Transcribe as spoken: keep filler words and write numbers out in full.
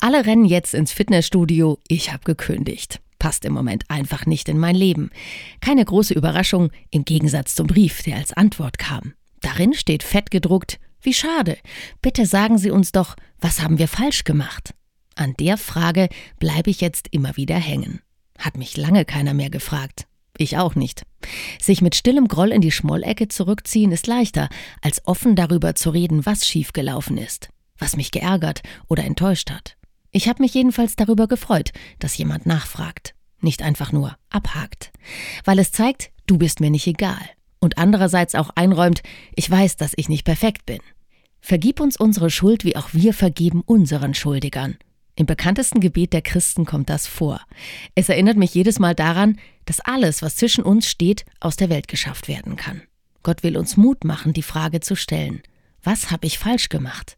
Alle rennen jetzt ins Fitnessstudio, ich habe gekündigt. Passt im Moment einfach nicht in mein Leben. Keine große Überraschung, im Gegensatz zum Brief, der als Antwort kam. Darin steht fett gedruckt: Wie schade. Bitte sagen Sie uns doch, was haben wir falsch gemacht? An der Frage bleibe ich jetzt immer wieder hängen. Hat mich lange keiner mehr gefragt. Ich auch nicht. Sich mit stillem Groll in die Schmollecke zurückziehen ist leichter, als offen darüber zu reden, was schiefgelaufen ist, was mich geärgert oder enttäuscht hat. Ich habe mich jedenfalls darüber gefreut, dass jemand nachfragt, nicht einfach nur abhakt. Weil es zeigt, du bist mir nicht egal. Und andererseits auch einräumt, ich weiß, dass ich nicht perfekt bin. Vergib uns unsere Schuld, wie auch wir vergeben unseren Schuldigern. Im bekanntesten Gebet der Christen kommt das vor. Es erinnert mich jedes Mal daran, dass alles, was zwischen uns steht, aus der Welt geschafft werden kann. Gott will uns Mut machen, die Frage zu stellen: Was habe ich falsch gemacht?